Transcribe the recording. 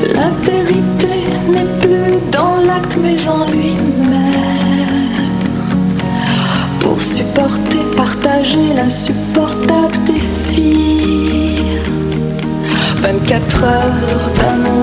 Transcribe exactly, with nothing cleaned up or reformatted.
La vérité n'est plus dans l'acte mais en lui-même. Pour supporter, partager l'insupportable défi. Vingt-quatre heures d'amour